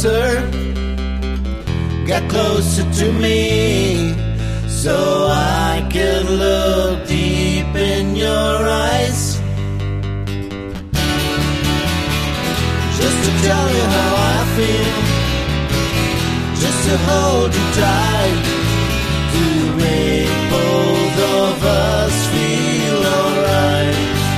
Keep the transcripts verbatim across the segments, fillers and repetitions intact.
closer, get closer to me, so I can look deep in your eyes, just to tell you how I feel, just to hold you tight, to make both of us feel alright.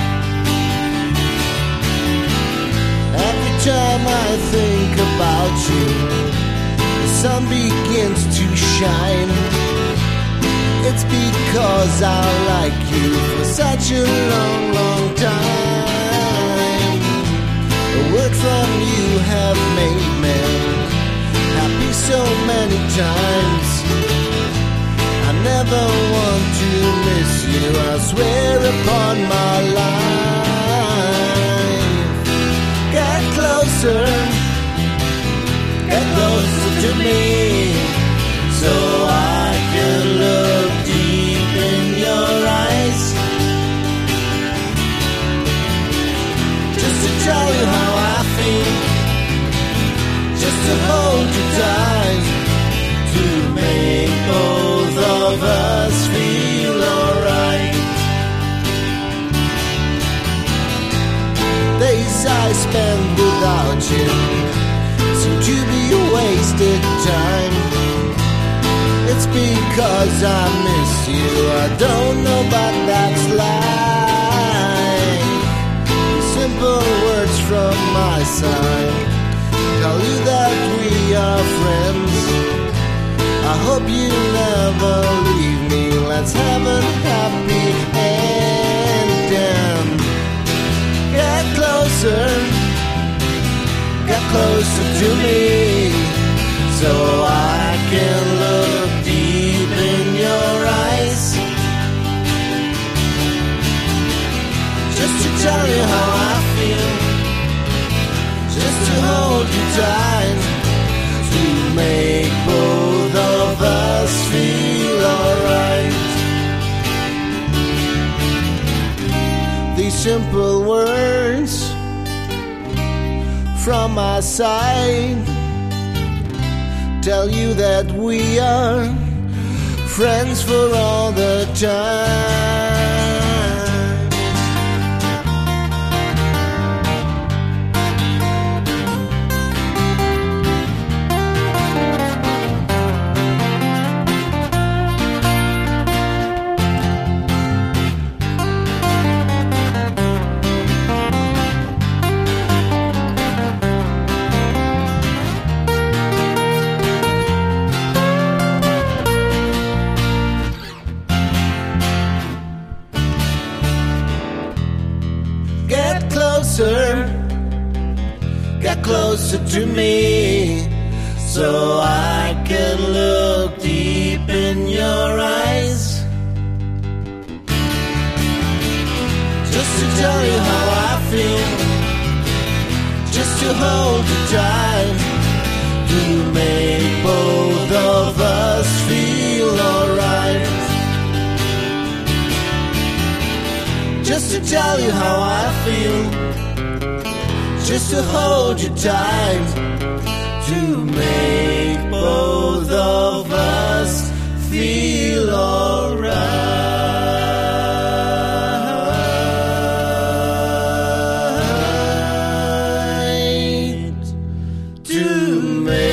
Every time I think about you, the sun begins to shine. It's because I like you for such a long, long time. A word from you have made me happy so many times. I never want to miss you, I swear upon my life. Get closer, get closer to me, so I can look deep in your eyes, just to tell you how I feel, just to hold you tight, to make both of us feel alright. Days I spend without you seem to be a wasted time. It's because I miss you, I don't know, but that's life. Simple words from my side tell you that we are friends. I hope you never leave me, let's have a happy ending. Get closer, get closer to me, so I can look deep in your eyes, just to tell you how I feel, just to hold you tight, to make both of us feel alright. These simple words from my side tell you that we are friends for all the time. Get closer to me, so I can look deep in your eyes, just to tell you how I feel, just to hold you tight, to make both of us feel alright, just to tell you how I feel, just to hold you tight, to make both of us feel alright, to make